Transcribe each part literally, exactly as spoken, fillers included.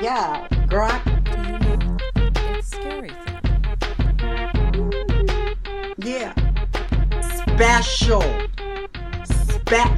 Yeah, girl. I- It's scary thing. Yeah. Special. Spe-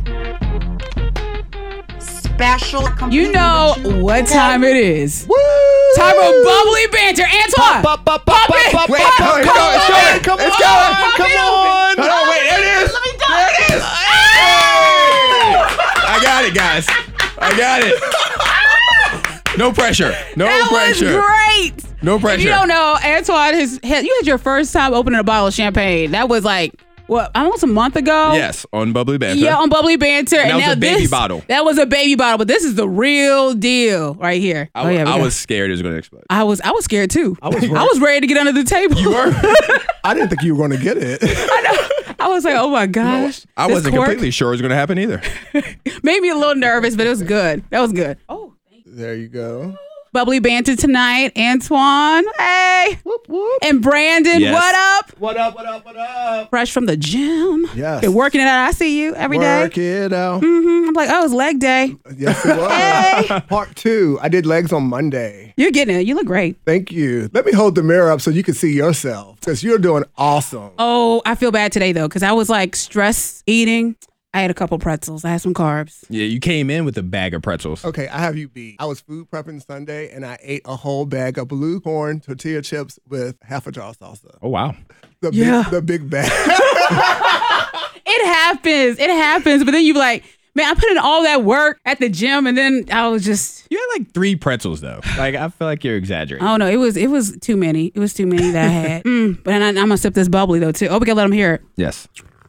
special. You know what time it is. Woo! Time for bubbly banter. Antoine. Pop, pop, pop, pop, pop, Wait, pop, come pop, on, come come on, on. it's going, come It's on, going. come on. Hold on, wait, there it is. Let me go. There it is. Hey! I got it, guys. I got it. No pressure. No That pressure. was great. No pressure. If you don't know, Antoine, has, had, you had your first time opening a bottle of champagne. That was like, what, almost a month ago? Yes, on Bubbly Banter. Yeah, on Bubbly Banter. And that and was now a baby this, bottle. That was a baby bottle, but this is the real deal right here. I, oh, yeah, I we was scared it was going to explode. I was I was scared too. I was I was ready to get under the table. You were? I didn't think you were going to get it. I was like, oh my gosh. I this wasn't cork completely sure it was going to happen either. made me a little nervous, but it was good. That was good. Oh. There you go. Bubbly Banter tonight. Antoine, hey. Whoop, whoop. And Brandon, Yes. what up? What up, what up, what up? Fresh from the gym. Yes. Been working it out. I see you every day. Work it out. Mm-hmm. I'm like, oh, it's leg day. Yes, it was. Hey. Part two. I did legs on Monday. You're getting it. You look great. Thank you. Let me hold the mirror up so you can see yourself because you're doing awesome. Oh, I feel bad today, though, because I was like stress eating. I had a couple pretzels. I had some carbs. Yeah, you came in with a bag of pretzels. Okay, I have you beat. I was food prepping Sunday and I ate a whole bag of blue corn tortilla chips with half a jar of salsa. Oh, wow. The Yeah. big, the big bag. It happens. It happens. But then you be like, man, I put in all that work at the gym, and then I was just, You had like three pretzels, though. Like, I feel like you're exaggerating. I don't know. It was it was too many. It was too many that I had. Mm, but I, I'm gonna sip this bubbly though too. Oh, we gotta let them hear it. Yes.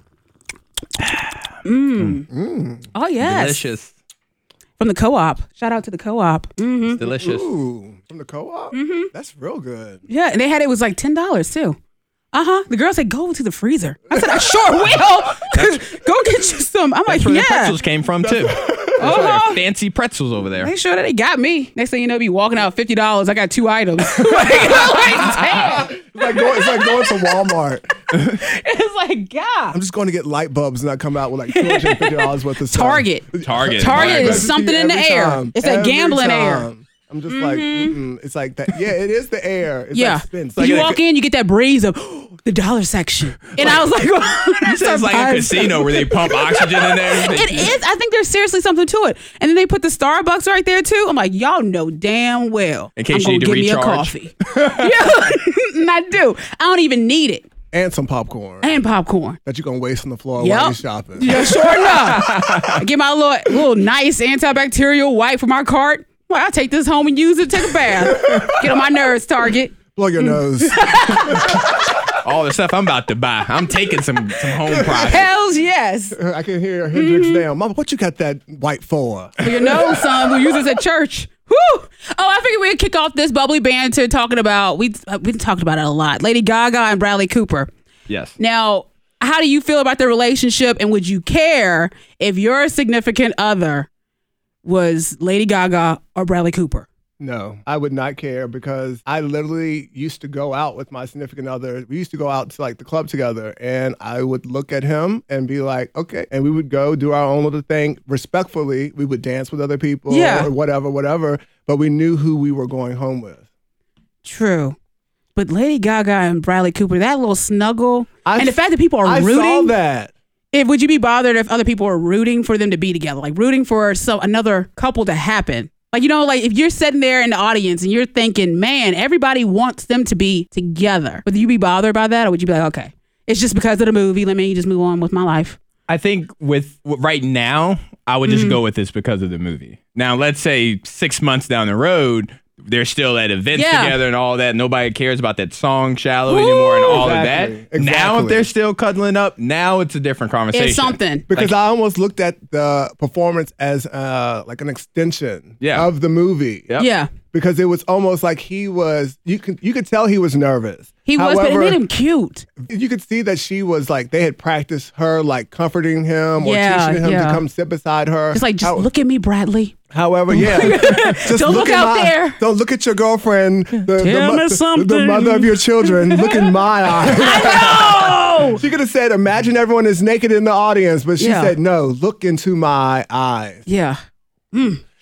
Oh yes, Delicious. from the co-op. Shout out to the co-op. Mm-hmm. Delicious. Ooh, from the co-op? Mm-hmm. That's real good. Yeah, and they had it was like ten dollars too. Uh huh. The girl said, "Go to the freezer." I said, "I sure will. Go get you some." I'm like, That's where "Yeah." the pretzels came from, too. Those Uh-huh. are fancy pretzels over there. Make sure that they got me. Next thing you know, be walking out fifty dollars. I got two items. like, damn. It's like going, it's like going to Walmart. It's like, God. I'm just going to get light bulbs and I come out with like two hundred fifty dollars worth of stuff. Target. Target. Target Right. is something in the Every air. time. It's that Every gambling air. time. I'm just like, mm-mm. It's like that. Yeah, it is the air. It's Yeah. like spin. It's you like a- walk in, you get that breeze of the dollar section. And I was like, It sounds like a casino where they pump oxygen in there. It is. I think there's seriously something to it. And then they put the Starbucks right there too. I'm like, y'all know damn well. In case I'm you gonna need to get recharge. me a coffee. Yeah, and I do. I don't even need it. and some popcorn And popcorn. that you're going to waste on the floor Yep. while you're shopping. Yeah, sure enough. I get my little, little nice antibacterial wipe for my cart. Well, I'll take this home and use it, take a bath. Get on my nerves, Target. Blow your nose. All the stuff I'm about to buy. I'm taking some some home products. Hells yes. I can hear Hendrix down. Mama, what you got that white for? For your nose, son. We'll use this at church. Woo! Oh, I figured we'd kick off this bubbly banter talking about, we, uh, we talked about it a lot. Lady Gaga and Bradley Cooper. Yes. Now, how do you feel about their relationship, and would you care if your significant other was Lady Gaga or Bradley Cooper? No, I would not care because I literally used to go out with my significant other. We used to go out to like the club together and I would look at him and be like, okay. And we would go do our own little thing respectfully. We would dance with other people Yeah. or whatever, whatever. But we knew who we were going home with. True. But Lady Gaga and Bradley Cooper, that little snuggle, I and the s- fact that people are I rooting. saw that. If, would you be bothered if other people are rooting for them to be together, like rooting for some another couple to happen? Like, you know, like if you're sitting there in the audience and you're thinking, man, everybody wants them to be together. Would you be bothered by that, or would you be like, okay, it's just because of the movie. Let me just move on with my life. I think with right now, I would just go with this because of the movie. Now, let's say six months down the road, they're still at events Yeah. together and all that. Nobody cares about that song "Shallow" anymore and all Exactly. of that. Now, Exactly. if they're still cuddling up, now it's a different conversation. It's something. Because I almost looked at the performance as uh, like an extension Yeah. of the movie. Yep. Yeah. Because it was almost like he was, you could you could tell he was nervous. He was, but it made him cute. You could see that she was like, they had practiced her like comforting him or Yeah, teaching him yeah. to come sit beside her. It's like, just How- look at me, Bradley. However, yeah. Just Don't look at out my- there. Don't look at your girlfriend. The, the, Tell mo- me the- something. the mother of your children. Look in my eyes. Oh! She could have said, imagine everyone is naked in the audience. But she Yeah. said, no, look into my eyes. Yeah. Mm.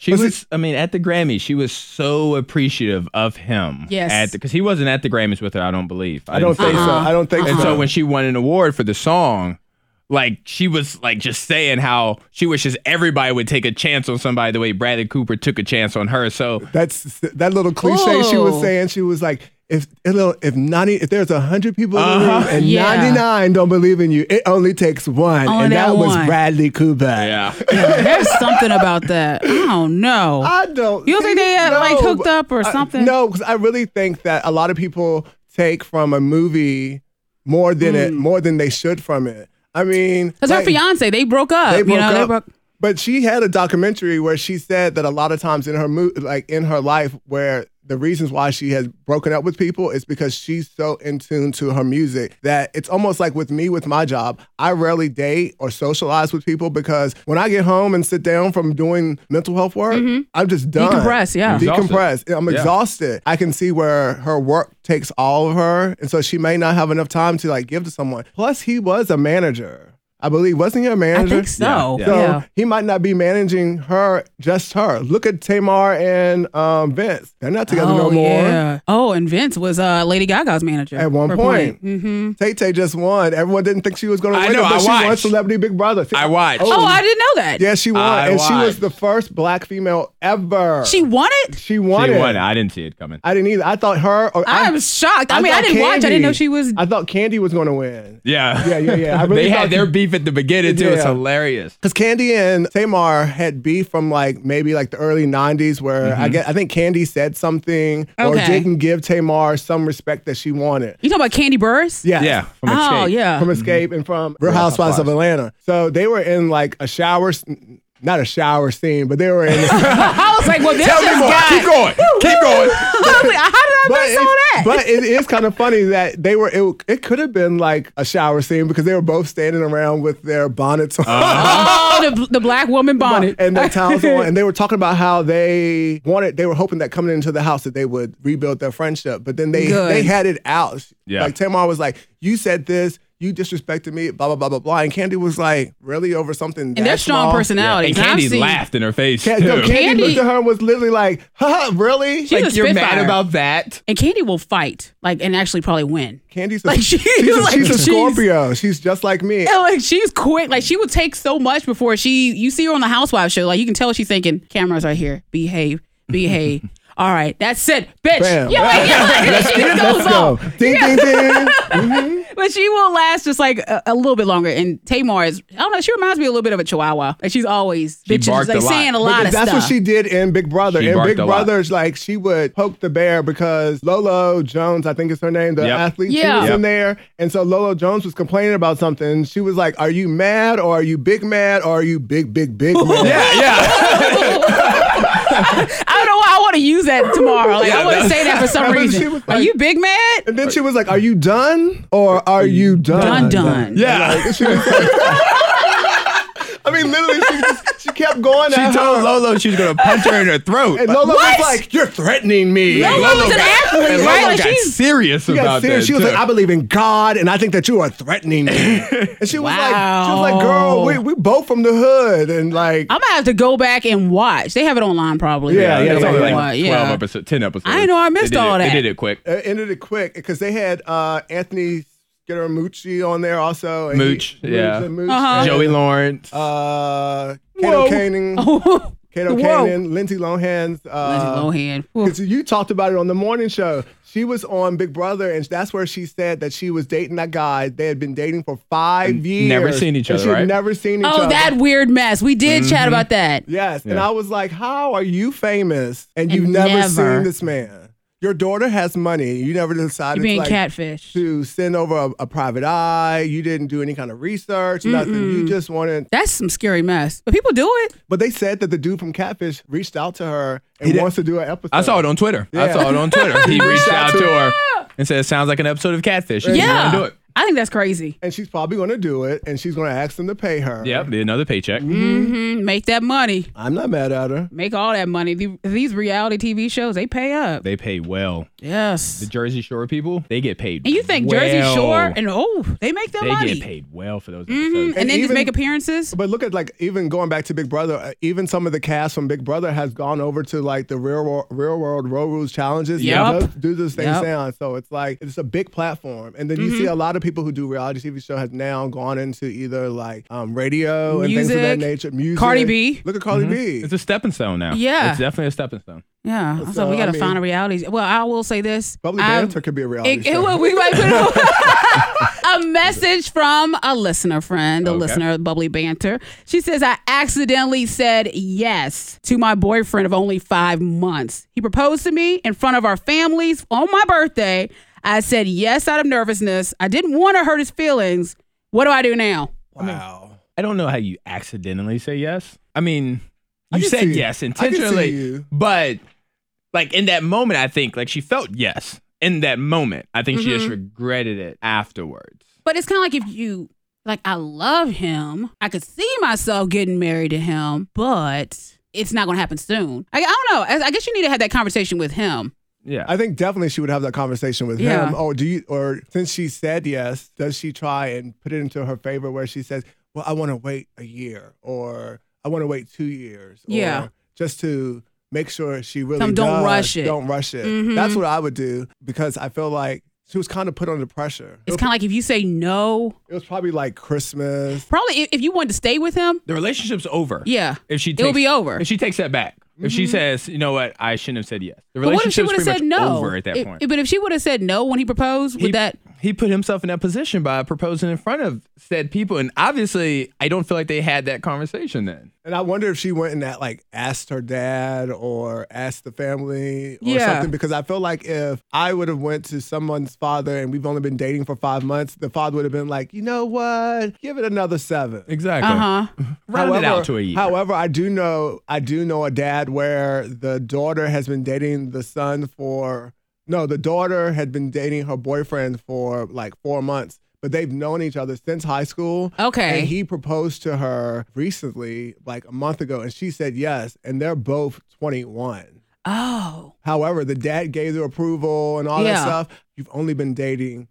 She Was was, I mean, at the Grammys, she was so appreciative of him. Yes. At because he wasn't at the Grammys with her, I don't believe. I don't didn't think see so. Uh-uh. I don't think And so. so when she won an award for the song, like she was like just saying how she wishes everybody would take a chance on somebody the way Bradley Cooper took a chance on her. So That's that little cliche she was Ooh. saying. She was like, if if ninety if there's a hundred people in the Uh-huh. room and Yeah. ninety-nine don't believe in you, it only takes one, Only and that that was one. Bradley Cooper. yeah. There's something about that. I don't know. I don't. You don't think they had, no, like, hooked up or I- something? no, because I really think that a lot of people take from a movie more than it more than they should from it. I mean, Because her like, fiance, they broke up. They you broke know, up. They broke, But she had a documentary where she said that a lot of times in her mo- like in her life, where the reasons why she has broken up with people is because she's so in tune to her music that it's almost like with me with my job, I rarely date or socialize with people because when I get home and sit down from doing mental health work, I'm just done. Decompress, yeah. Decompress. I'm Yeah. exhausted. I can see where her work takes all of her, and so she may not have enough time to like give to someone. Plus, he was a manager. I believe, wasn't he a I manager? think so. Yeah, So Yeah. he might not be managing her, just her. Look at Tamar and um, Vince. They're not together oh, no more. Yeah. Oh, and Vince was uh, Lady Gaga's manager. At one for point. Mm-hmm. Tay Tay just won. Everyone didn't think she was going to I win know, it, but I she won watched. Celebrity Big Brother. I watched. Oh, I didn't know that. Yeah, she won. I and she was watched. the first black female ever. She won it? She won She it. won. I didn't see it coming. I didn't either. I thought her. Or I, was shocked. I, mean, I thought didn't watch. I Candy- didn't know she was. I thought Candy was going to win. Yeah. Yeah, yeah, yeah. I really they thought had their she- beef at the beginning too. It's Yeah. hilarious. Because Candy and Tamar had beef from like maybe like the early nineties where I get I think Candy said something or Okay. didn't give Tamar some respect that she wanted. You talking about Candy Burris? Yeah. Yeah. From Oh, Escape. yeah. From Escape and from Real Housewives of Atlanta. So they were in like a shower, s- not a shower scene, but they were in. I was like, well, this Tell me just more. got. Keep going. Keep going. I was like, how did I But, miss all it, that? but it is kind of funny that they were. It, it could have been like a shower scene because they were both standing around with their bonnets on. oh, the, the black woman bonnet. and their towels on, and they were talking about how they wanted, they were hoping that coming into the house that they would rebuild their friendship, but then they Good. they had it out. Yeah. Like Tamar was like, "You said this, you disrespected me, blah blah blah blah blah," and Candy was like, "Really over something?" and that they're strong small? personalities. And I've Candy seen- laughed in her face. Can- too. no, Candy, Candy- looked at her and was literally like, "Haha, really?" She's like a you're mad spitfire. about that. And Candy will fight, like, and actually probably win. Candy's a, Like, she- she's, a, like, she's a she's- Scorpio. She's just like me. And, like, she's quick. Like, she would take so much before she. You see her on the Housewives show. Like, you can tell she's thinking, cameras are here. Behave. Behave. All right, that's it, bitch. Bam. Yeah, like, yeah, like, she goes Let's go. on. Ding ding ding. Mhm. But she will last just like a, a little bit longer. And Tamar is, I don't know, she reminds me a little bit of a chihuahua. Like, she's always She bitching, barked like a lot. saying a But lot of that's stuff. what she did in Big Brother. She in barked Big a lot. Brother's, like she would poke the bear because Lolo Jones, I think is her name, the Yep. athlete, Yeah. she was Yep. in there, and so Lolo Jones was complaining about something. She was like, "Are you mad, or are you big mad, or are you big big big mad?" Yeah, yeah. I don't know why I want to use that tomorrow. Like, I Yeah, want to that's- say that for some But she reason. was Are like- you big mad? And then she was like, "Are you done, or are you done?" Done, done. Yeah. Like, she was like, I mean, literally, she, just, she kept going. She at told her. Lolo she was gonna punch her in her throat. And Lolo What? was like, "You're threatening me." Lolo Like, was an athlete, and right? Lolo Like, got she's- serious She got about serious. that. She was too. like, "I believe in God, and I think that you are threatening me." And she was like, "She was like, girl, Wow. we we both from the hood, and like, I'm gonna have to go back and watch. They have it online probably. Yeah, yeah, it's yeah, only yeah. like What, twelve yeah. episodes, ten episodes. I know I missed They did all it- that. They did it quick. it ended it quick because they had uh, Anthony Scaramucci on there also, and Mooch, he, yeah. Mooch, Mooch, Uh-huh. and, Joey Lawrence. uh, Whoa. Kato Kaning, Oh, Kato Whoa. Kaning, Lindsay Lohan's. Lindsay Uh, Lohan. Because you talked about it on the morning show. She was on Big Brother, and that's where she said that she was dating that guy. They had been dating for five And years. never seen each and other, She had right? never seen each Oh, other. that weird mess. We did chat about that. Yes. And Yeah. I was like, how are you famous and you've And never, never. seen this man? Your daughter has money. You never decided You being to, like, catfish. to send over a, a private eye. You didn't do any kind of research, nothing. You just wanted. That's some scary mess. But people do it. But they said that the dude from Catfish reached out to her and did. wants to do an episode. I saw it on Twitter. I Yeah. saw it on Twitter. He reached Shout out to to her and said, "It sounds like an episode of Catfish. You Yeah. want to do it?" I think that's crazy. And she's probably going to do it, and she's going to ask them to pay her. Yep, another paycheck. Mm-hmm. Make that money. I'm not mad at her. Make all that money. The- These reality T V shows, they pay up. They pay well. Yes. The Jersey Shore people, they get paid. And you think well. Jersey Shore and oh, they make their They money. get paid well for those Mhm. episodes. And, And then just even- make appearances. But look at like even going back to Big Brother, uh, even some of the cast from Big Brother has gone over to like the real world, real world road rules challenges. Yep. and does- do those things Yep. down. So it's like it's a big platform, and then you see a lot of people who do reality T V show has now gone into either like um, radio and things of that Music. nature. Music. Cardi B. Look at Cardi B. It's a stepping stone now. Yeah. It's definitely a stepping stone. Yeah. So, So, we got to I mean- find a reality. Well, I will say this. Bubbly I- Banter could be a reality It, it, show. well, we might put a message from a listener friend, a Okay. listener of Bubbly Banter. She says, I accidentally said yes to my boyfriend of only five months. He proposed to me in front of our families on my birthday. I said yes out of nervousness. I didn't want to hurt his feelings. What do I do now? Wow. I don't know how you accidentally say yes. I mean, I you can said see- yes I can see intentionally, you. but like in that moment, I think like she felt yes in that moment. I think she Mm-hmm. just regretted it afterwards. But it's kind of like if you, like, I love him. I could see myself getting married to him, but it's not going to happen soon. I, I don't know. I, I guess you need to have that conversation with him. Yeah. I think definitely she would have that conversation with Yeah. him. Oh, do you? Or since she said yes, does she try and put it into her favor where she says, "Well, I want to wait a year," or "I want to wait two years," Yeah. or just to make sure she really Don't- don't does, rush it. Don't rush it. Mhm. That's what I would do because I feel like she was kind of put under pressure. It's kind of like if you say no, It was probably like Christmas. probably if, if you wanted to stay with him, the relationship's over. yeah, If she it will takes, be over. If she takes that back. If she says, you know what, I shouldn't have said yes. The But what if she relationship's would have pretty said much no? over at that If- point. but if she would have said no when he proposed, would he, that? he put himself in that position by proposing in front of said people. And obviously, I don't feel like they had that conversation then. And I wonder if she went and that, like asked her dad or asked the family or Yeah. something. Because I feel like if I would have went to someone's father and we've only been dating for five months, the father would have been like, you know what, give it another seven. Exactly. Uh huh. Round it out to a year. However, I do know I do know a dad where the daughter has been dating the son for no, the daughter had been dating her boyfriend for like four months. But they've known each other since high school. Okay. And he proposed to her recently, like a month ago, and she said yes. And they're both twenty-one. Oh, However, the dad gave the approval and all Yeah. that stuff. You've only been dating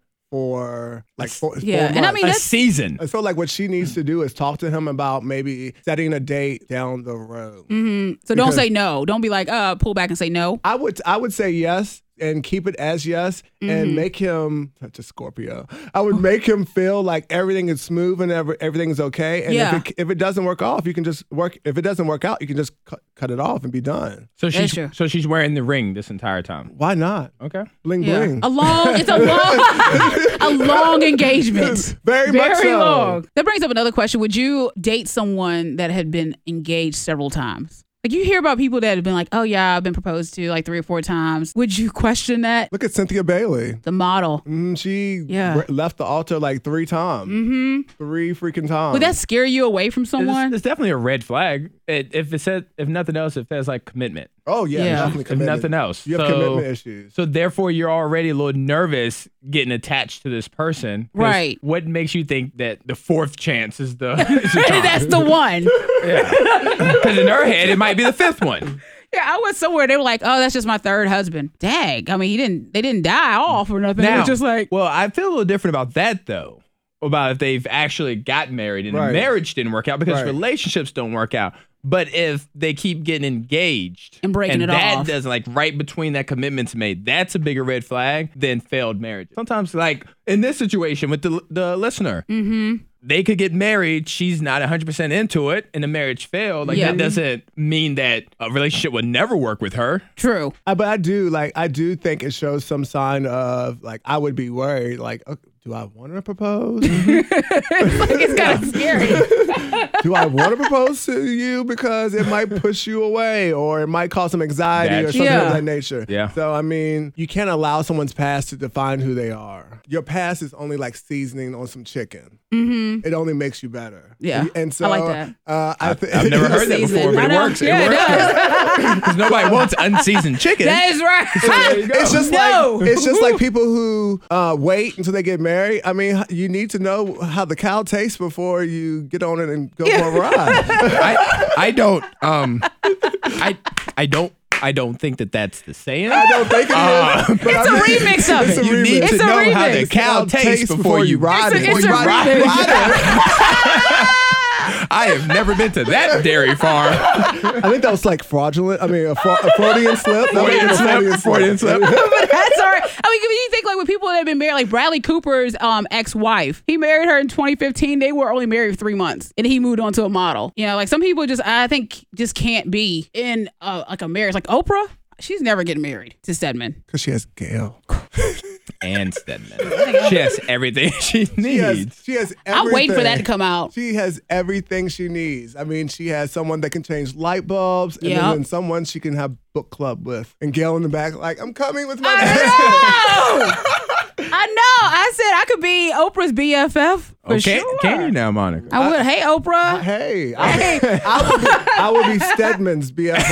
for like four, Yeah, four and I months. mean, A that's- season. I feel like what she needs to do is talk to him about maybe setting a date down the road. hmm so don't Because- say no. Don't be like, uh, pull back and say no. I would I would say yes and keep it as yes Mm-hmm. and make him such a Scorpio. I would make him feel like everything is smooth and every, everything is okay. And Yeah. if it if it doesn't work off, you can just work. If it doesn't work out, you can just cut, cut it off and be done. So That's she's true. so she's wearing the ring this entire time. Why not? Okay. Bling Yeah, bling. a long. It's a long, a long engagement. Very much so. long. That brings up another question. Would you date someone that had been engaged several times? Like you hear about people that have been like, oh yeah, I've been proposed to like three or four times. Would you question that? Look at Cynthia Bailey. The model. Mm, she Yeah. re- left the altar like three times. Mm-hmm. Three freaking times. Would that scare you away from It's, someone? it's definitely a red flag. It, if it said, if nothing else, it says like commitment. oh yeah, Yeah. definitely If commitment. nothing else. You have So- commitment issues. So therefore, you're already a little nervous getting attached to this person. 'Cause Right. What makes you think that the fourth chance is the, is the charm? That's the one. Because in her head, it might be the fifth one. Yeah, I went somewhere. They were like, "Oh, that's just my third husband." Dag. I mean, he didn't. They didn't die off or nothing. it Now, was just like, well, I feel a little different about that though. About if they've actually got married and Right. the marriage didn't work out because Right. relationships don't work out. But if they keep getting engaged And breaking it that off. doesn't like right between that commitment's made, that's a bigger red flag than failed marriage. Sometimes, like in this situation with the the listener, mm-hmm. they could get married. She's not one hundred percent into it, and the marriage failed. Like Yeah. that doesn't mean that a relationship would never work with her. True. Uh, but I do like I do think it shows some sign of like I would be worried like okay, do I want to propose? It's like it's kind of scary. do I want to propose to you because it might push you away or it might cause some anxiety or That's- something Yeah. of that nature. Yeah. So I mean, you can't allow someone's past to define who they are. Your past is only like seasoning on some chicken. Mm-hmm. It only makes you better. Yeah. And so I like that. Uh, I th- I've never heard that before, but I it know. works. Yeah, it it works. does. Because nobody wants unseasoned chicken. That is right. It's just No. like it's just like people who uh, wait until they get married Mary, I mean, you need to know how the cow tastes before you get on it and go for a ride. I I don't um I I don't I don't think that that's the saying. I don't think it Uh, is. but It's I a mean, remix of it's it. a You need remix. to It's a know how the remix. cow tastes before you ride It's a- it. it's Before a you ride remix. it. I have never been to that dairy farm. I think that was like fraudulent. I mean, a, fra- a Freudian slip. That Freudian was a slip, Freudian slip. But that's all right. I mean, when you think like when people that have been married, like Bradley Cooper's um, ex-wife, he married her in twenty fifteen. They were only married for three months, and he moved on to a model. You know, like some people just, I think, just can't be in uh, like a marriage. Like Oprah, she's never getting married to Stedman. Because she has Gail. And Stedman. She has everything she needs. She has, she has everything. I'm waiting for that to come out. She has everything she needs. I mean, she has someone that can change light bulbs, and Yep. then someone she can have book club with. And Gail in the back, like, I'm coming with my I know. I know. I said I could be Oprah's B F F for Okay, sure. can you now, Monica? I would. Hey, Oprah. Hey, I, I, would be, I would be Stedman's B F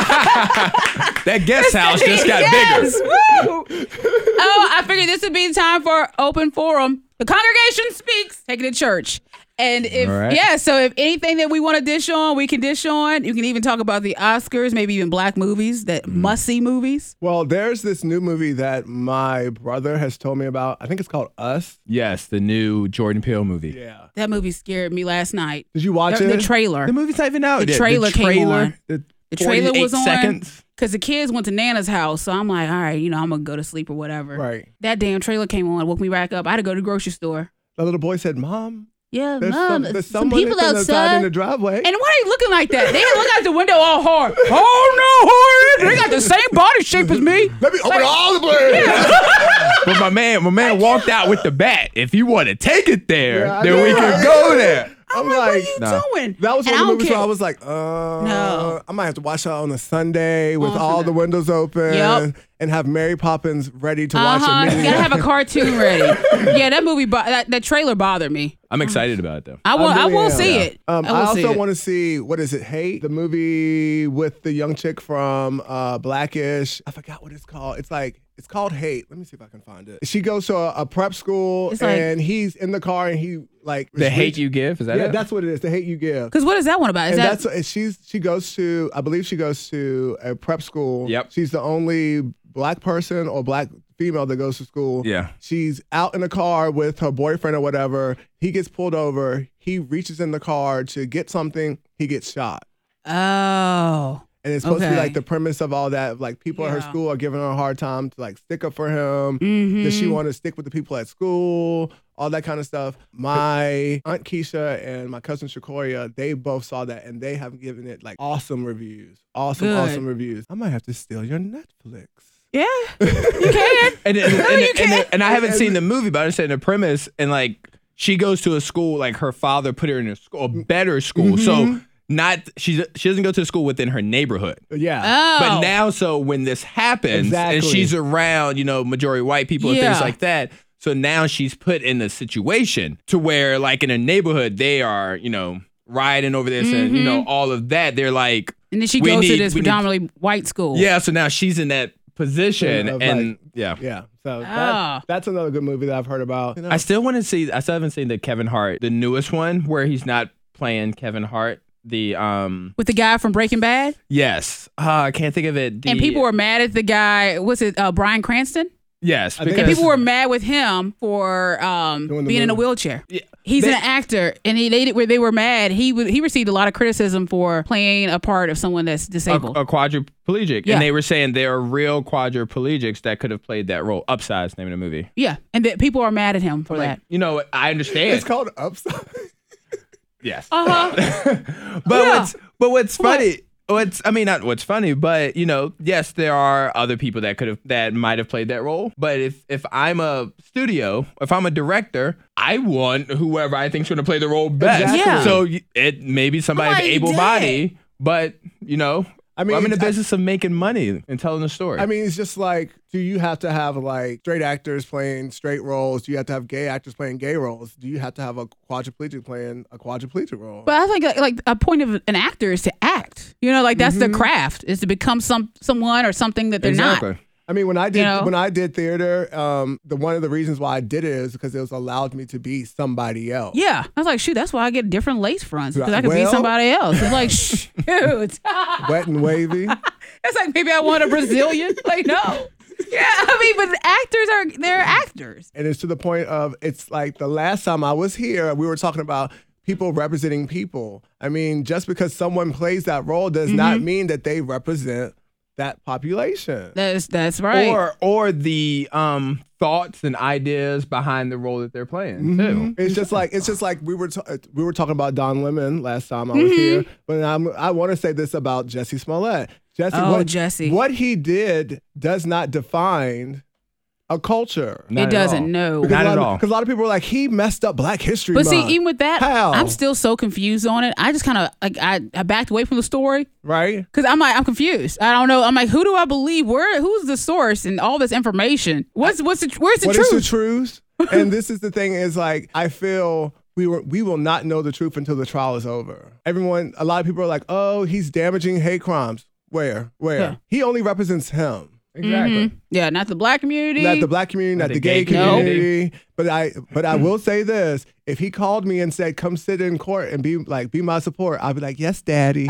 F. That guest house just got Yes. bigger. Woo. Oh, I figured this would be the time for open forum. The congregation speaks. Take it to church. And if All right. yeah, so if anything that we want to dish on, we can dish on. You can even talk about the Oscars, maybe even black movies, that Mm. must see movies. Well, there's this new movie that my brother has told me about. I think it's called Us. Yes, the new Jordan Peele movie. Yeah. That movie scared me last night. Did you watch The, it? the trailer. The movie's not even out The yet. trailer the came trailer, on. The, The trailer was on. seconds. Because the kids went to Nana's house. So I'm like, all right, you know, I'm going to go to sleep or whatever. Right. That damn trailer came on, woke me back up. I had to go to the grocery store. The little boy said, Mom, Yeah, there's, Mom, some, there's some someone people that's outside outside. in the driveway. And why are you looking like that? They didn't look out the window all hard. Oh no, who is it? They got the same body shape as me. Let me open all the blinds. But my man, my man walked out with the bat. If you want to take it there, Yeah, I then know, we can right? go there. I'm What are like, you Nah. doing? that was And one I of the don't movies care. where I was like, uh, No. I might have to watch that on a Sunday with Oh, all Sunday. the windows open Yep. and have Mary Poppins ready to watch Uh-huh. You immediately. gotta have a cartoon ready. Yeah, that movie, bo- that, that trailer bothered me. I'm excited about it though. I will. I, really will am. see Yeah. it. Um, I I, will see also it. want to see, what is it, Hate? The movie with the young chick from uh, Blackish. I forgot what it's called. It's like, it's called Hate. Let me see if I can find it. She goes to a, a prep school It's like- and he's in the car and he like. The is hate reach- you give, is that Yeah, it? that's what it is. The Hate You Give. Because what is that one about? Is And that that's and she's she goes to I believe she goes to a prep school. Yep. She's the only black person or black female that goes to school. Yeah. She's out in a car with her boyfriend or whatever. He gets pulled over. He reaches in the car to get something. He gets shot. oh And it's supposed to be Okay. like the premise of all that. Like people at her Yeah. school are giving her a hard time to like stick up for him. Mhm. Does she want to stick with the people at school? All that kind of stuff. My aunt Keisha and my cousin Shakoria, they both saw that and they have given it like awesome reviews. Awesome, Good. awesome reviews. I might have to steal your Netflix. yeah, you can. And and, and, you and, can't. and I haven't seen the movie, but I understand the premise. And like, she goes to a school, like her father put her in a school, a better school. So not she's she doesn't go to a school within her neighborhood. Yeah. Oh, But now, so when this happens, Exactly. and she's around, you know, majority white people and Yeah. things like that. So now she's put in a situation to where, like in a neighborhood, they are, you know, riding over this and you know all of that. They're like, and then she we goes need- to this we need- predominantly white school. yeah. So now she's in that position, Of, and like, yeah. Yeah. So Oh. that, that's another good movie that I've heard about. You know? I still want to see. I still haven't seen the Kevin Hart, the newest one, where he's not playing Kevin Hart. The um, with the guy from Breaking Bad, yes, uh, I can't think of it. The, and people were mad at the guy. Was it uh, Bryan Cranston? yes, I think because And people were mad with him for um, Doing the being in a movie. wheelchair. Yeah, He's they- an actor, and he they where they were mad. He w- he received a lot of criticism for playing a part of someone that's a, disabled. a quadriplegic, Yeah. and they were saying there are real quadriplegics that could have played that role. Upsize, name of the movie. yeah, and that people are mad at him for Like, that. you know, I understand. It's called Upside. yes, Uh huh. but yeah. what's but what's funny? What's I mean, not what's funny, but you know, yes, there are other people that could have that might have played that role. But if if I'm a studio, if I'm a director, I want whoever I think's going to play the role best. Exactly. Yeah. So y- it maybe somebody's like, able body, but you know, I mean, I'm in the I- business of making money and telling a story. I mean, it's just like, do you have to have like straight actors playing straight roles? Do you have to have gay actors playing gay roles? Do you have to have a quadriplegic playing a quadriplegic role? But I think like, like a point of an actor is to act. You know, like that's Mm-hmm. their craft is to become some someone or something that they're exactly. not. I mean, when I did You know? when I did theater, um, the one of the reasons why I did it is because it was allowed me to be somebody else. Yeah. I was like, shoot, that's why I get different lace fronts because I could be Well- somebody else. It's like, shoot. Wet and wavy. It's like maybe I want a Brazilian. Like, no. Yeah, I mean, but actors are, they're actors. And it's to the point of, it's like the last time I was here, we were talking about people representing people. I mean, just because someone plays that role does Mm-hmm. not mean that they represent that population. That's that's right. Or or the um thoughts and ideas behind the role that they're playing too. It's just like it's just like we were ta- we were talking about Don Lemon last time I was Mm-hmm. here, but I'm, I want to say this about Jesse Smollett. Jesse, Oh, what, Jesse. what he did does not define a culture. Not it at doesn't, all. no. Not at all. Because a lot of people are like, he messed up Black History But Month. see, even with that, How? I'm still so confused on it. I just kind of like I, I backed away from the story right? because I'm like I'm confused. I don't know. I'm like, who do I believe? Where who's the source and all this information? What's what's the where's the What is truth? the truth? And this is the thing is like, I feel we were we will not know the truth until the trial is over. Everyone, a lot of people are like, oh, he's damaging hate crimes. Where? Where? Yeah. He only represents him. Exactly. Mhm. Yeah, not the black community. Not the black community, not the the gay, gay community. But I but I will say this. If he called me and said, come sit in court and be like, be my support, I'd be like, yes, daddy.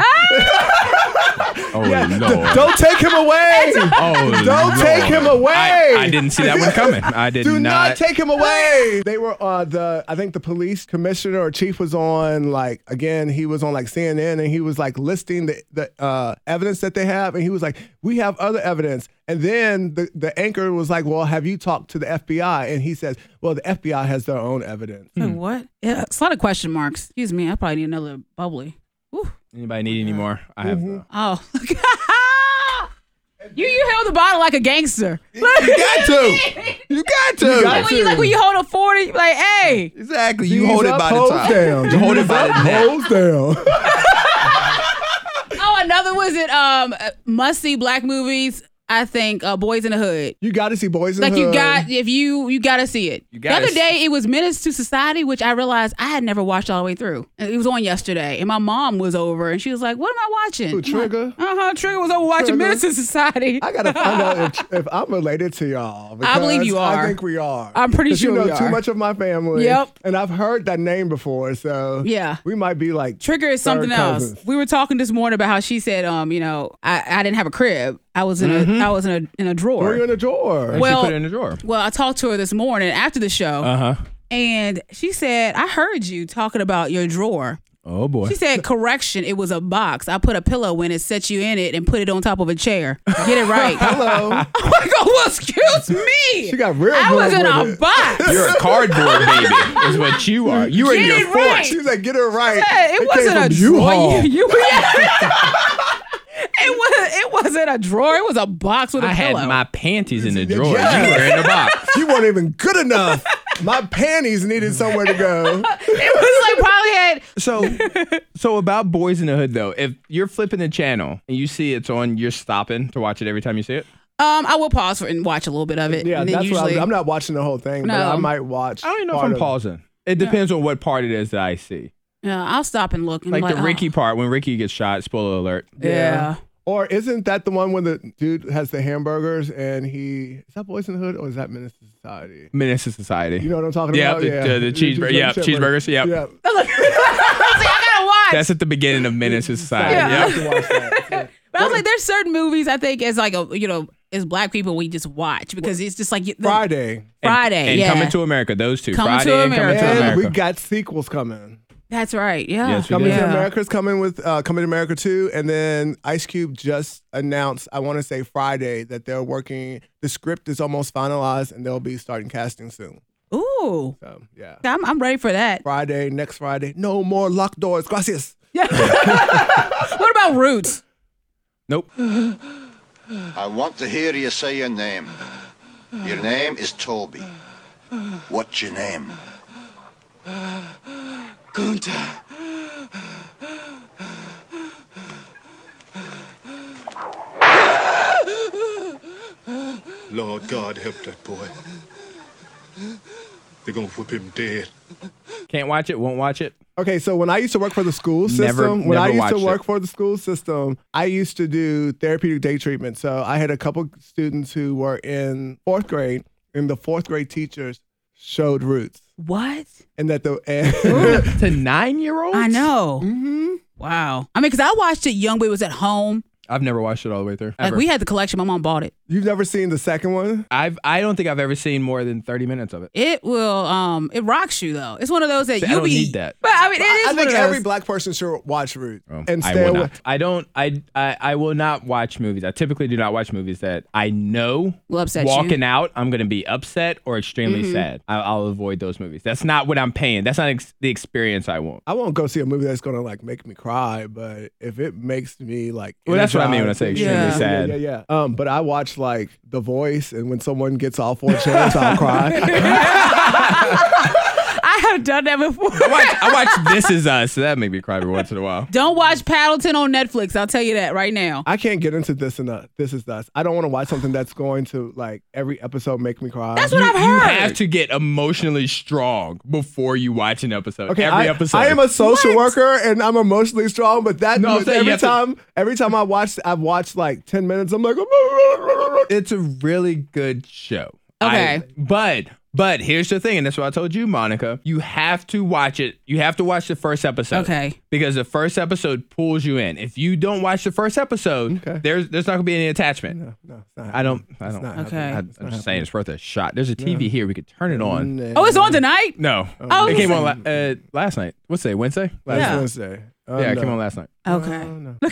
Oh Yeah, Lord. d- don't take him away. Oh, Don't take him away. I, I didn't see that one coming. I did Do not, not. take him away. They were uh the I think the police commissioner or chief was on like again he was on like C N N and he was like listing the the uh, evidence that they have and he was like we have other evidence and then the the anchor was like well have you talked to the F B I and he says well the F B I has their own evidence. Wait, what? Yeah, it's a lot of question marks. Excuse me. I probably need another bubbly. Ooh. Anybody need any more? I have. Mm-hmm. uh, Oh. you you held the bottle like a gangster. You got to. You got to. You got Like when you like when you hold a forty, you're like, hey. Exactly. You Knees hold it up, by the hose top. down. You hold it Knees by up, the neck. hose down. Oh, another was it um must see black movies. I think uh, Boys in the Hood. You got to see Boys in Like the you Hood. got if you you got to see it. You The gotta other see- day it was Menace to Society, which I realized I had never watched all the way through. And it was on yesterday, and my mom was over, and she was like, "What am I watching?" Who, Trigger? Uh huh. Trigger was over watching Trigger? Menace to Society. I gotta find out if, if I'm related to y'all. I believe because you are. I think we are. I'm pretty 'Cause sure you know we too are. much of my family. Yep. And I've heard that name before, so Yeah. we might be like Trigger is third something else. cousins. We were talking this morning about how she said, um, you know, I, I didn't have a crib. I was in a I was in a in a drawer. Were you in the drawer? And Well- she put it in the drawer. Well, I talked to her this morning after the show, Uh huh. and she said, I heard you talking about your drawer. Oh boy. She said, correction, it was a box. I put a pillow in it, set you in it, and put it on top of a chair. Get it right. Hello. I'm like, oh, well, excuse me. She got real I was good in a with it. box. You're a cardboard baby, is what you are. You were in Get your it fort. right. She was like, get her right. Hey, it, It wasn't came a from drawer. U-Haul. You, you, it, was, it wasn't a drawer. It was a box with a I pillow. had my panties in the drawer. Yeah. You were in the box. You weren't even good enough. My panties needed somewhere to go. It was like probably had. So, so about Boys in the Hood though, if you're flipping the channel and you see it's on, you're stopping to watch it every time you see it. Um, I will pause for and watch a little bit of it. Yeah, and then that's usually, what I'm, I'm not watching the whole thing, but No. I might watch. I don't even know if part I'm of it. pausing. It depends on what part it is that I see. Yeah, I'll stop and look. And Like, like the oh, Ricky part when Ricky gets shot. Spoiler alert. Yeah. Or isn't that the one when the dude has the hamburgers and he is that Boys in the Hood or is that Menace to Society? Menace to Society. You know what I'm talking Yeah, about? the- the- the cheeseburger- yeah, cheeseburgers, yeah. Yeah. See, I gotta watch. That's at the beginning of Menace to Society. Yeah. You Yep. have to watch that. Yeah. But I was like, there's certain movies I think as like a you know as black people we just watch because it's just like the, Friday. And- Friday, and, yeah. Coming to America. Those two. Coming to Friday and Coming America. to And America. we got sequels coming. That's right. Yeah. Yes, we Coming did. to Yeah. America's coming with uh, Coming to America two, and then Ice Cube just announced, I want to say Friday, that they're working. The script is almost finalized, and they'll be starting casting soon. Ooh, So yeah, I'm I'm ready for that. Friday, next Friday. No more locked doors. Gracias. What about Roots? Nope. I want to hear you say your name. Your name is Toby. What's your name? Gunter. Lord God help that boy. They're gonna whip him dead. Can't watch it. Won't watch it. Okay, so when I used to work for the school system, Never- when never I used to watched work it. for the school system, I used to do therapeutic day treatment. So I had a couple students who were in fourth grade, and the fourth grade teachers showed Roots, What? and that the and, To nine-year-olds? I know. Mhm. Wow. I mean, because I watched it young, but it was at home. I've never watched it all the way through. Like Ever. we had the collection. My mom bought it. You've never seen the second one? I've I don't think I've ever seen more than thirty minutes of it. It will. Um. It rocks you though. It's one of those that See, I you'll don't be. need that. But I mean, it is I one think of every those. black person should watch Roots Oh, and I stay will away. not. I don't. I, I I will not watch movies. I typically do not watch movies that I know Will upset you. walking out I'm going to be upset or extremely Mm-hmm. sad. I, I'll avoid those movies. That's not what I'm paying. That's not ex- the experience I want. I won't go see a movie that's gonna like make me cry, but if it makes me like, Well, that's what I mean when I say energized- extremely yeah, sad. Yeah, yeah, yeah. Um, but I watch like The Voice, and when someone gets all four chairs, I'll cry. I have done that before. I watch, I watch This Is Us, so that make me cry every once in a while. Don't watch Paddleton on Netflix. I'll tell you that right now. I can't get into this and uh, this is us. I don't want to watch something that's going to like every episode make me cry. That's what I've You heard. have to get emotionally strong before you watch an episode. Okay, every I, episode. I am a social What? worker and I'm emotionally strong, but that No, I'm saying you every have to- time every time I watch I've watched like ten minutes, I'm like It's a really good show. Okay. I- but but here's the thing, and that's what I told you, Monica. You have to watch it. You have to watch the first episode. Okay. Because the first episode pulls you in. If you don't watch the first episode, Okay. there's there's not gonna be any attachment. no, no, it's not I don't. happening. I It's don't. not Okay. happening. I, It's I'm not just saying it's worth a shot. There's a T V here. We could turn it on. happening. Oh, it's on tonight. No, Oh, it came on la- uh, last night. What's today? Wednesday? Last Yeah. Wednesday. Oh, yeah, it no. came on last night. Okay. Oh, no.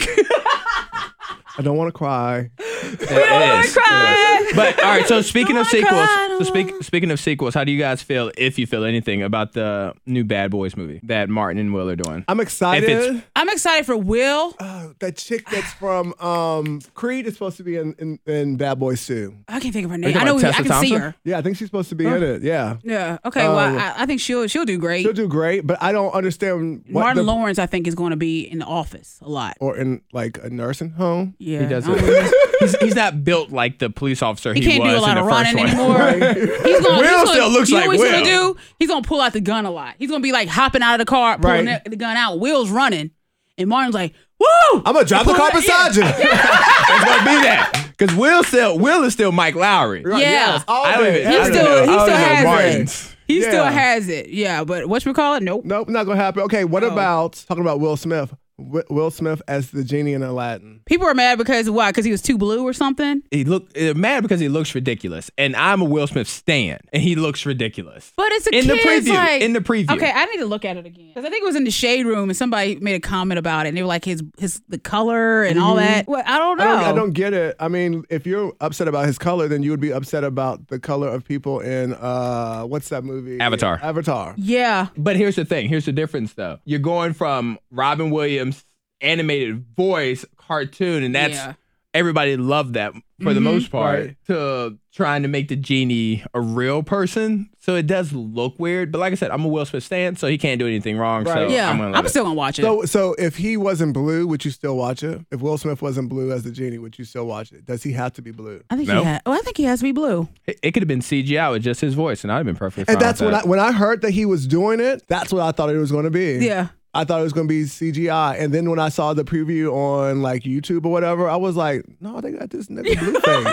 I don't want to cry. It, it is. Cry. But all right. So speaking of Don't sequels, cry, so don't speak, speaking of sequels, how do you guys feel, if you feel anything, about the new Bad Boys movie that Martin and Will are doing? I'm excited. it's- I'm excited for Will. Oh, that chick that's from um, Creed is supposed to be in, in, in Bad Boys two. I can't think of her you name. I talking know. about I Tessa can see Thompson? her. Yeah, I think she's supposed to be in it. Yeah. Yeah. Okay. well, Um, I, I think she'll she'll do great. She'll do great, but I don't understand what Martin the, Lawrence, I think, is going to be in the office a lot. or in like a nursing home. Yeah. He does I don't it. know. he's, he's not built like the police officer he, He can't was do a lot in the of first running one. anymore. Right. He's gonna, Will he's gonna, still looks you know like what he's Will. gonna do? He's gonna pull out the gun a lot. He's gonna be like hopping out of the car, pulling Right. the, the gun out. Will's running, and Martin's like, "Woo!" I'm gonna drop the Pull car it- yeah. beside you. It's gonna be that because Will still Will is still Mike Lowry. Right, Yeah. yes, all I don't day. even. He I don't still- know. he I don't still know has it. Martin's. He still Yeah. has it. Yeah, but what we call it? Nope. Nope, not gonna happen. Okay, what Oh. about talking about Will Smith? Wi- Will Smith as the genie in Aladdin. People are mad because why? Because he was too blue or something. He look uh, mad because he looks ridiculous, and I'm a Will Smith stan, and he looks ridiculous. But it's a In the kid's, preview, like- in the preview. Okay, I need to look at it again because I think it was in the shade room and somebody made a comment about it and they were like his his the color and all that. Well, I don't know. I don't, I don't get it. I mean, if you're upset about his color, then you would be upset about the color of people in uh, what's that movie? Avatar. Avatar. Yeah. But here's the thing. Here's the difference, though. You're going from Robin Williams' animated voice cartoon, and that's Yeah. everybody loved that for the most part, Right. to trying to make the genie a real person. So it does look weird. But like I said, I'm a Will Smith stan, so he can't do anything wrong. So Right. Yeah. I'm gonna let I'm it. still gonna watch it. So, so if he wasn't blue, would you still watch it? If Will Smith wasn't blue as the genie, would you still watch it? Does he have to be blue? I think No. he has. Oh, I think he has to be blue. It, it could have been C G I with just his voice, and I'd have been perfectly fine And that's with when I that. when I heard that he was doing it. That's what I thought it was going to be. Yeah. I thought it was going to be C G I. And then when I saw the preview on like YouTube or whatever, I was like, no, they got this nigga Blueface.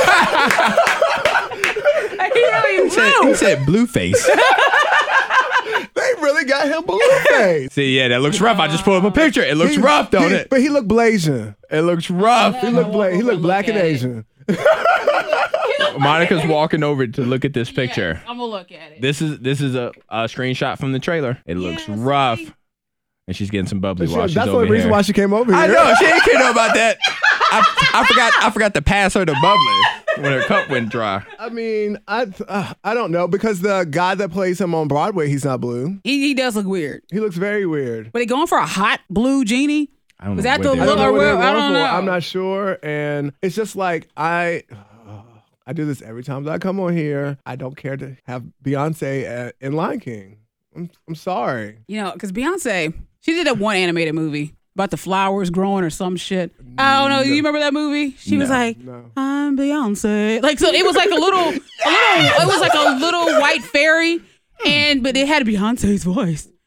He really He said, he said blue face. They really got him Blueface. See, yeah, that looks rough. I just pulled up a picture. It looks He- rough, don't he- it? But he looked Blasian. It looks rough. He looked bla- he looked black and at it. Asian. Monica's walking over to look at this picture. I'm gonna look at it. This is this is a, a screenshot from the trailer. It looks Yeah, rough, see? and she's getting some bubbly That's while she's the over only reason here. why she came over here. I know she didn't care know about that. I, I forgot I forgot to pass her the bubbly when her cup went dry. I mean, I uh, I don't know because the guy that plays him on Broadway, he's not blue. He, he does look weird. He looks very weird. Were they going for a hot blue genie? I don't Was know that what the they- I don't look- know or what they're where- I going don't for. know. I'm not sure, and it's just like I. I do this every time that I come on here. I don't care to have Beyonce at, in Lion King. I'm, I'm sorry. You know, because Beyonce, she did that one animated movie about the flowers growing or some shit. I don't know. You remember that movie? She was No. like, No. I'm Beyonce. Like, so it was like a little, a little, it was like a little white fairy, and but it had Beyonce's voice.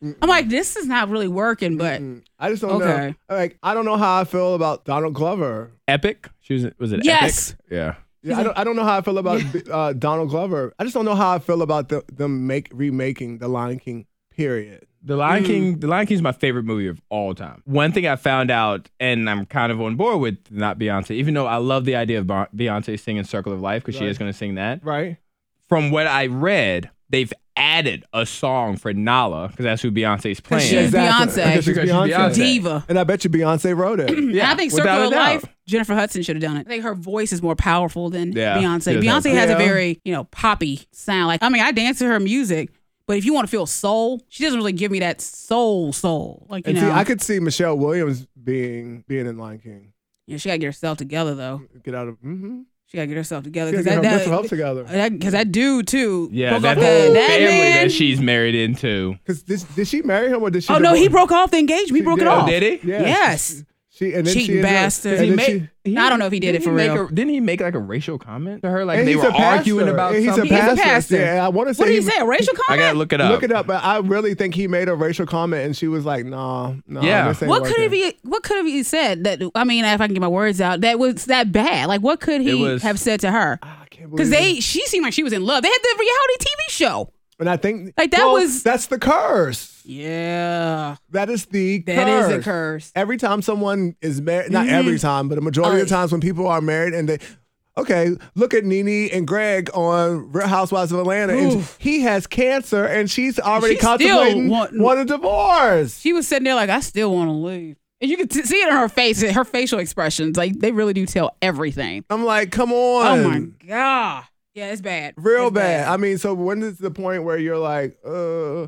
I'm like, this is not really working, but I just don't okay. know. Like, I don't know how I feel about Donald Glover. Epic? She was, was it Yes. Epic? Yeah. Yeah, I don't, I don't know how I feel about uh, Donald Glover. I just don't know how I feel about the, them make remaking The Lion King, period. The Lion King, The Lion King is my favorite movie of all time. One thing I found out, and I'm kind of on board with not Beyonce, even though I love the idea of Beyonce singing Circle of Life because she Right. is going to sing that. Right. From what I read, they've added a song for Nala because that's who Beyonce's playing. she's Beyonce. Because she's Because she's Beyonce. Beyonce. diva. And I bet you Beyonce wrote it. And I think without Circle a of doubt. Life, Jennifer Hudson should have done it. I think her voice is more powerful than Yeah, Beyonce. she does have- Beyonce has Yeah. a very, you know, poppy sound. Like, I mean, I dance to her music, but if you want to feel soul, she doesn't really give me that soul soul. Like, you And know, see, I could see Michelle Williams being being in Lion King. yeah, she got to get herself together, though. Get out of. Mm-hmm. She got to get herself together. Get Because her that, mental health that, together. because that dude, too, Yeah, broke that off whole the, that family man. that she's married into. Because did, did she marry him or did she? Oh, no, he divorce- broke off the engagement. He broke it Yeah. off. Oh, did he? Yeah, Yes. She, she and then Cheating she ended up- bastard. and He then He she- made- he- I don't know if he did it didn't for make real. A, didn't he make like a racial comment to her? Like and they he's were a pastor. arguing about And he's something? a He's a pastor. pastor. Yeah, I want to say. What did he he- say? A racial comment? I gotta look it up. Look it up, but I really think he made a racial comment, and she was like, "Nah, nah." Yeah. this ain't What could working. have he? What could have he said that? I mean, if I can get my words out, that was that bad. Like, what could It he was- have said to her? I can't Because believe they, it. she seemed like she was in love. They had the reality T V show. And I think Like, that well, was- that's the curse. Yeah, That is the that curse. is a curse. Every time someone is married, not Mhm. every time, but a majority of the Oh. times when people are married and they, okay, look at Nene and Greg on Real Housewives of Atlanta, and Oof. he has cancer, and she's already She still contemplating want- want a divorce. She was sitting there like, I still want to leave, and you could t- see it in her face, her facial expressions. Like, they really do tell everything. I'm like, come on. Oh my god, yeah, it's bad, Real It's bad. I mean, so when is the point where you're like, uh,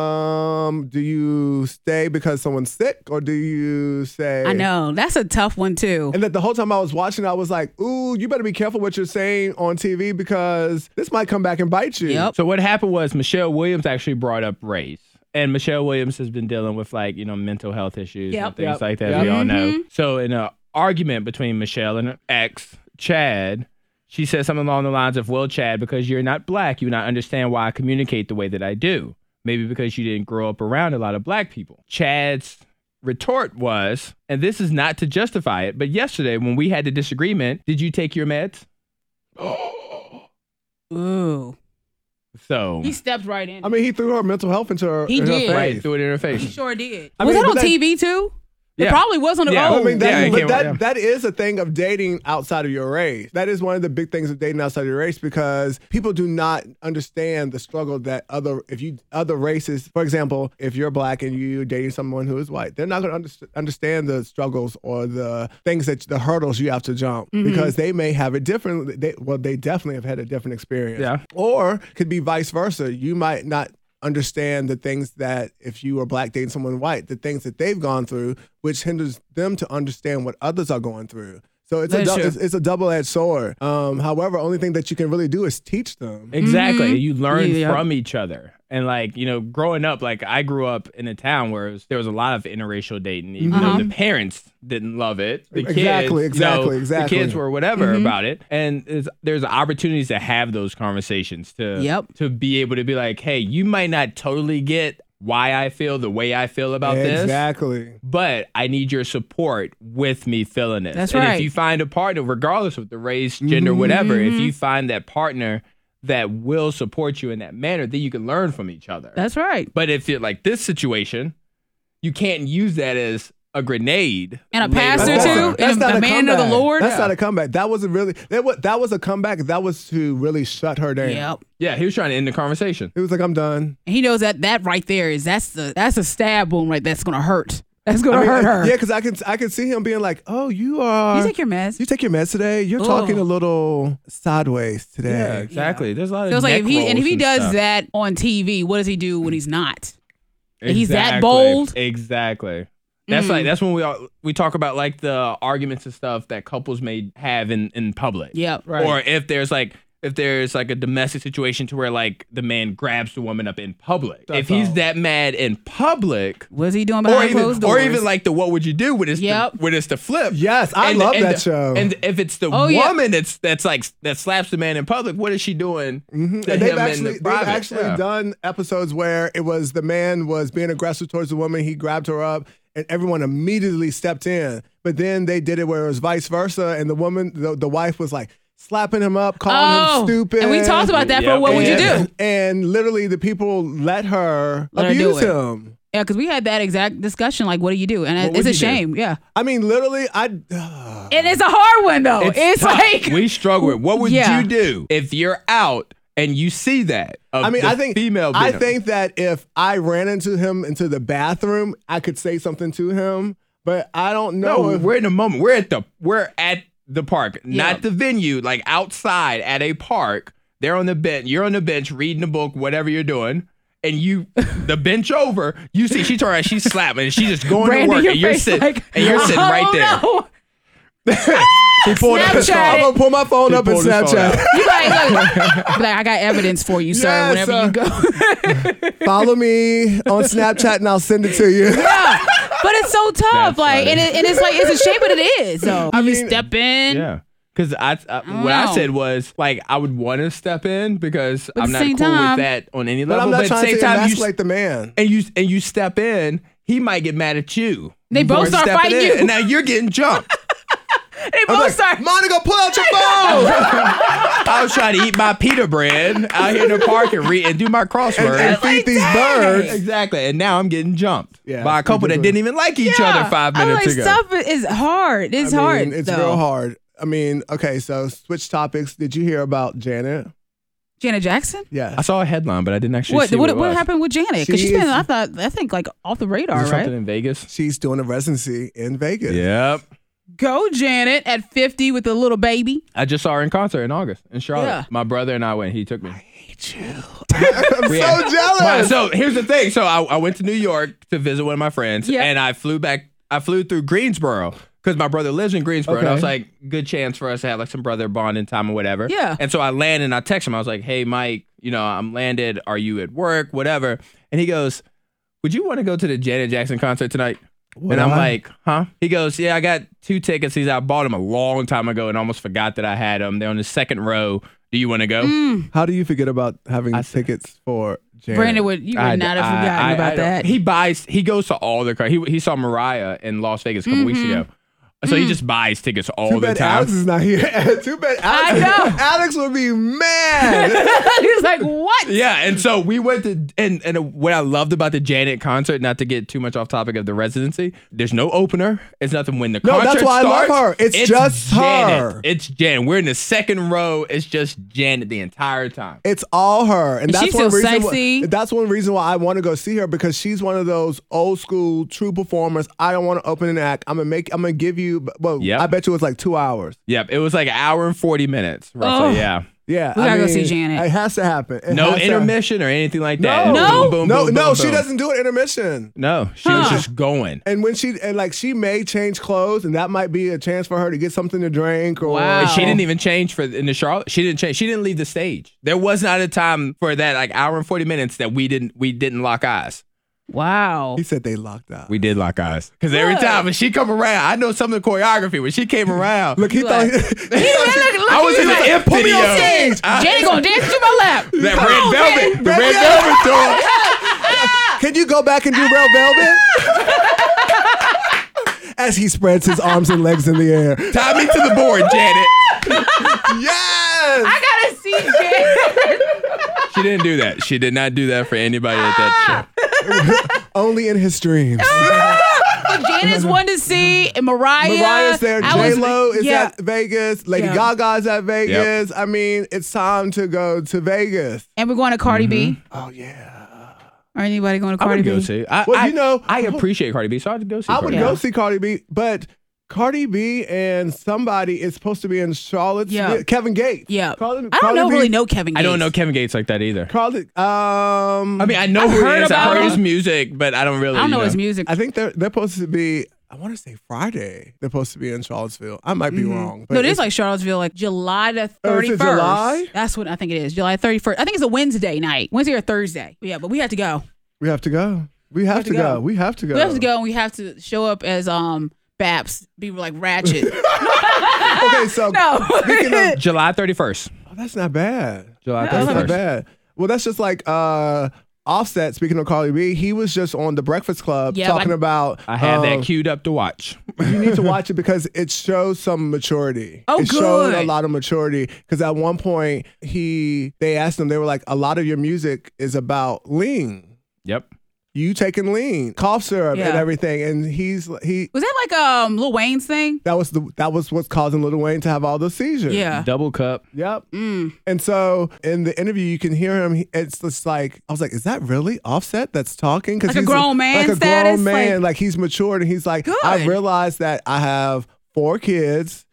um, do you stay because someone's sick, or do you say? I know that's a tough one too. And that the whole time I was watching, I was like, ooh, you better be careful what you're saying on T V because this might come back and bite you. Yep. So what happened was Michelle Williams actually brought up race. And Michelle Williams has been dealing with like, you know, mental health issues Yep. and things Yep. like that. Yep. We all know. Mhm. So in an argument between Michelle and her ex, Chad, she said something along the lines of, well, Chad, because you're not black, you not understand why I communicate the way that I do. Maybe because you didn't grow up around a lot of black people. Chad's retort was, and this is not to justify it, but yesterday when we had the disagreement, did you take your meds? Ooh, So he stepped right in. I mean, he threw her mental health into her, He in her did. face. right, threw it in her he face. sure did. I was mean, that but on that- T V too? It Yeah. probably was on the. Yeah. Oh, I mean, that, Yeah, it but came- that, yeah. that is a thing of dating outside of your race. That is one of the big things of dating outside of your race because people do not understand the struggle that other, if you, other races, for example, if you're black and you're dating someone who is white, they're not going to under, understand the struggles or the things that, the hurdles you have to jump because they may have a different, they, well, they definitely have had a different experience. Yeah. Or could be vice versa. You might not understand the things that if you are black dating someone white, the things that they've gone through, which hinders them to understand what others are going through. So it's a That's dou- true. it's, it's a double edged sword. Um, however, only thing that you can really do is teach them. Exactly. Mhm. You learn Yeah. from each other. And like, you know, growing up, like I grew up in a town where it was, there was a lot of interracial dating, even Uh-huh. though the parents didn't love it. The kids, Exactly, you exactly, know, exactly. The kids were whatever Mhm. about it. And there's, there's opportunities to have those conversations to, Yep. to be able to be like, hey, you might not totally get why I feel the way I feel about this. Exactly. But I need your support with me feeling this. That's and right. if you find a partner, regardless of the race, gender, whatever, if you find that partner that will support you in that manner, then you can learn from each other. that's right. But if you're like this situation, you can't use that as a grenade. And a later pastor on. too, and a man of the comeback. Lord. That's not a comeback. That wasn't really, that was, that was a comeback. That was to really shut her down. Yep. Yeah, he was trying to end the conversation. It was like, I'm done. And he knows that that right there is that's the that's a stab wound right that's gonna hurt. That's gonna I mean, hurt her. Yeah, because I can I can see him being like, oh, you are. You take your meds. You take your meds today. You're Ugh. talking a little sideways today. Yeah, exactly. There's a lot of So it's like if neck he and if rolls he does stuff. that on T V, what does he do when he's not? He's that Exactly. bold? Exactly. That's Mm. like that's when we all, we talk about like the arguments and stuff that couples may have in in public. Yep. Right. Or if there's like if there's like a domestic situation to where like the man grabs the woman up in public. That's if he's all. that mad in public, What's he doing or behind even, closed doors? or even like the what would you do when it's Yep. the, when it's the flip. Yes, I And- love and that the- show. And if it's the Oh, yeah. woman that's that's like that slaps the man in public, what is she doing? Mhm. to And they've him in actually the they've private? actually Yeah. done episodes where it was the man was being aggressive towards the woman. He grabbed her up, and everyone immediately stepped in. But then they did it where it was vice versa, and the woman, the, the wife, was like slapping him up, calling Oh, him stupid. and we talked about that for Yep. what would you And- do? And literally, the people let her Let her do abuse it. him. Yeah, because we had that exact discussion. Like, what do you do? And What it's would a you do? shame. Yeah, I mean, literally, I. and it's a hard one though. It's, tough. like we struggle with. What would Yeah. you do if you're out and you see that? Of I mean, the I think female. I being- think that if I ran into him into the bathroom, I could say something to him. But I don't know no. if We're in the moment. We're at the. We're at the park, Yeah. not the venue. Like outside at a park. They're on the bench. You're on the bench reading a book, whatever you're doing. And you, the bench over, you see she turned around, she's slapping, and she's just going Brandon, to work, your and you're face sitting, like, and you're sitting oh, right there. no. he pulled up his phone. Snapchat I'm gonna pull my phone He up and pulled his phone Snapchat. out. You like, look, like I got evidence for you, sir. Yes, whenever you go. Follow me on Snapchat and I'll send it to you. Yeah, but it's so tough. That's like, funny. and, it, and it's like it's a shame, but it is. So I you mean- step in. Yeah. Because I, I don't what I know. said was like I would want to step in because But at I'm the not same cool time- with that on any But level. I'm not but at the trying same to time, you, emasculate the man. and you and you step in, he might get mad at you. They both for start stepping fighting in, you. and now you're getting jumped. They I'm both like, start. Monica, pull out your phone. I was trying to eat my pita bread out here in the park and read and do my crossword. and feed these birds. Exactly, and now I'm getting jumped Yeah, by a it's couple that ridiculous. didn't even like each Yeah. other five I'm minutes like, ago. stuff is hard. It's I mean, hard. It's though. real hard. I mean, okay, so switch topics. Did you hear about Janet? Janet Jackson. Yeah. I saw a headline, but I didn't actually What see what, what, what it was. happened with Janet? Because She she's been, is- I thought, I think, like off the radar, Is it right? something in Vegas? She's doing a residency in Vegas. Yep. Go Janet at fifty with a little baby. I just saw her in concert in August in Charlotte. Yeah. My brother and I went. He took me. I'm We so had- jealous. Well, so here's the thing. So I, I went to New York to visit one of my friends, Yeah. and I flew back. I flew through Greensboro because my brother lives in Greensboro. And I Okay. was like, good chance for us to have like some brother bonding time or whatever. Yeah. And so I landed and I texted him. I was like, hey, Mike, you know, I'm landed. Are you at work? Whatever. And he goes, would you want to go to the Janet Jackson concert tonight? Would and I'm I? like, huh? He goes, yeah, I got two tickets. He's I bought them a long time ago and almost forgot that I had them. They're on the second row. Do you want to go? Mm. How do you forget about having I said- tickets for Janet? Brandon would you would I- not have I- forgotten I- about I don't- that. He buys. He goes to all the. He he saw Mariah in Las Vegas a couple weeks ago, so he just buys tickets all Too the bad time. Alex is not here. Too bad Alex. I know. Alex would be mad. He was like, what? Yeah, and so we went to and and what I loved about the Janet concert, not to get too much off topic of the residency, there's no opener. It's nothing when the No, concert that's why I love starts. her. It's just Janet. her. It's Janet. We're in the second row. It's just Janet the entire time. It's all her, and, And that's she's one so reason. sexy. Why, that's one reason why I want to go see her because she's one of those old school true performers. I don't want to open an act. I'm gonna make. I'm gonna give you. Well, Yep. I bet you it was like two hours. Yep, it was like an hour and forty minutes, roughly. Oh. Yeah, Yeah, We I gotta go mean, see Janet. It has to happen. It no has to- intermission or anything like that. No, No? Boom, boom, no, boom, no. boom, She boom. doesn't do an intermission. No, she was Huh. just going. And when she and like she may change clothes, and that might be a chance for her to get something to drink. Or Wow. And she didn't even change for in the Charlotte. She didn't change. She didn't leave the stage. There was not a time for that like hour and forty minutes that we didn't we didn't lock eyes. Wow. He said they locked out. We did lock eyes because every Good. time when she come around, I know some of the choreography. When she came around, Look, he You thought. like- I was in the imp Put me video. on stage. I- Janet gonna dance to my lap. that Come red on, velvet, Janet. the red velvet door. Can you go back and do Red Velvet? As he spreads his arms and legs in the air. Tie me to the board, Janet. Yes. I gotta see Janet. She didn't do that. She did not do that for anybody at that show. Only in his dreams. But Janet's one to see, and Mariah. Mariah's there. I J was- Lo is yeah. at Vegas. Lady Yeah. Gaga's at Vegas. I mean, it's time to go to Vegas. And we're going to Cardi B. Oh yeah. Or anybody going to I Cardi would go B? see. I, Well, I, you know- I appreciate Cardi B, so I'd go see. I Cardi would B. Yeah. go see Cardi B, but Cardi B and somebody is supposed to be in Charlotte. Yeah. Kevin Gates. Yeah. Cardi, I don't Cardi know B- really know Kevin Gates. I don't know Kevin Gates like that either. Cardi. Um. I mean, I know I've who heard he is. I about heard him. his music, but I don't really. I don't know you his music. I think they're they're supposed to be I want to say Friday. They're supposed to be in Charlottesville. I might be Mhm. wrong. No, it is it's- like Charlottesville, like July the Oh, is it thirty-first. July? That's what I think it is. July thirty-first. I think it's a Wednesday night. Wednesday or Thursday. Yeah, but we have to go. we have to go. We have, to, go. We have to go. We have to go and we have to show up as um Baps. Be like Ratchet. Okay, so No. speaking of, July thirty-first. oh, that's not bad. July That's not thirty-first. bad. Well, that's just like uh, Offset. Speaking of Cardi B, he was just on the Breakfast Club Yeah, talking like- about. I have um, that queued up to watch. You need to watch it because it shows some maturity. Oh, it showed good. a lot of maturity because at one point he they asked him, they were like, a lot of your music is about lean. Yep. You taking lean, cough syrup, Yeah. and everything, and he's he. Was that like um Lil Wayne's thing? That was the that was what's causing Lil Wayne to have all those seizures. Yeah. Double cup. Yep. Mm. And so in the interview, you can hear him. he- It's just like I was like, is that really Offset that's talking? Like a he's grown man like a status? grown man, Like- like, he's matured, and he's like, I Good. realized that I have four kids,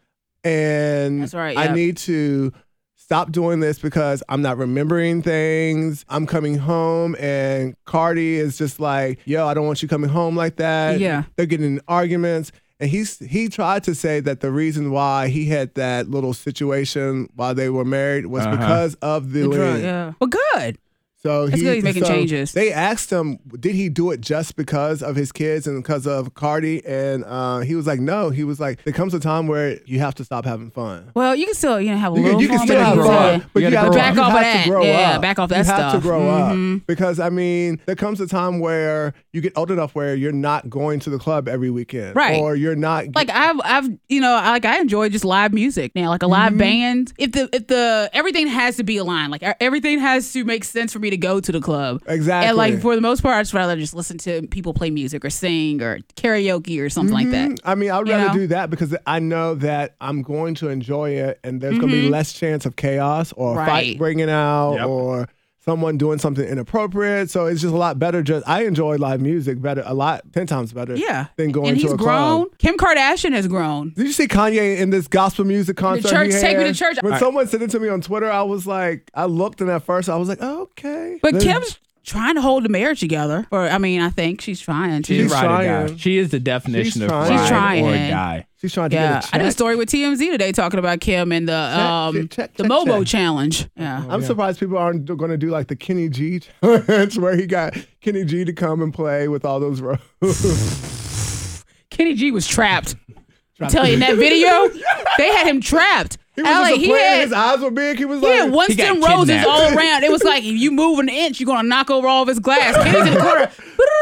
and That's right, I yep. need to stop doing this because I'm not remembering things. I'm coming home, and Cardi is just like, yo, I don't want you coming home like that. Yeah. They're getting in arguments. And he's he tried to say that the reason why he had that little situation while they were married was Uh-huh. because of the, The drug, lean. yeah. Well, good. So That's he, good he's making so changes. They asked him, did he do it just because of his kids and because of Cardi? And uh, he was like, no. He was like, there comes a time where you have to stop having fun. Well, you can still you know have a You can, little you can fun, still but have you grow fun, gotta- up. but You you, gotta gotta, grow Back you off of have that. to grow Yeah, up. back off that you stuff. have to grow Mhm. up because I mean, there comes a time where you get old enough where you're not going to the club every weekend, Right. Or you're not Like I've, I've, you know, I- like I enjoy just live music now, like a live Mm-hmm. band. If the, if the everything has to be aligned, like everything has to make sense for me to go to the club. Exactly. And like for the most part, I'd just rather just listen to people play music or sing or karaoke or something like that. Mhm. I mean, I would You rather know? do that because I know that I'm going to enjoy it, and there's going to be less chance of chaos or a Right. fight breaking out Yep. or someone doing something inappropriate. So it's just a lot better. Just I enjoy live music better, a lot, ten times better. Yeah. than going and to he's a grown. club. Kim Kardashian has grown. Did you see Kanye in this gospel music concert? church, he Take Me to had? Church. When All right. someone sent it to me on Twitter, I was like, I looked, and at first I was like, oh, okay. But Then- Kim's trying to hold the marriage together. Or I mean, I think she's trying to. She's She's ride or trying. die. She is the definition She's of trying. ride She's trying. or die. she's trying to Yeah, get a check. I did a story with T M Z today talking about Kim and the um check, check, the check, Momo check. challenge. Yeah. I'm surprised people aren't going to do like the Kenny G challenge where he got Kenny G to come and play with all those rows. Kenny G was trapped. I'm telling you, in that video, they had him trapped. He was And, just like, a he player. had, His eyes were big. He was he like, had Winston got roses kidnapped. all around. It was like, if you move an inch, you're going to knock over all of his glass. Kenny's in the corner.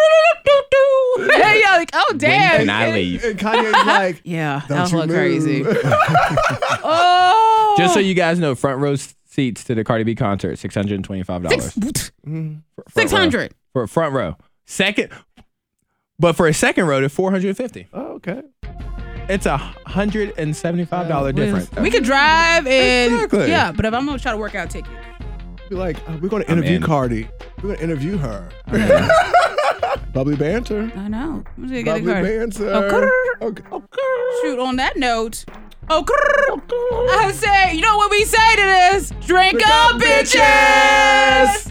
yeah, like, oh, damn. When can I Kenny. leave? and Kanye's like, Yeah, Don't that was a you little crazy. move. Oh. Just so you guys know, front row seats to the Cardi B concert, six hundred twenty-five dollars. six hundred. For a front row. Second, but for a second row, they're four hundred fifty. oh, okay. It's a one hundred seventy-five dollars difference. We could drive and Exactly. yeah, but if I'm gonna try to work out tickets. Be like, uh, we're going to I'm interview in. Cardi. We're going to interview her. Bubbly banter. I know. I'm just gonna get Bubbly a card. banter. Oh, grrr. Okay. Oh, Shoot, on that note. Oh, grrr. I say, you know what we say to this? Drink, Drink up, up, bitches! bitches!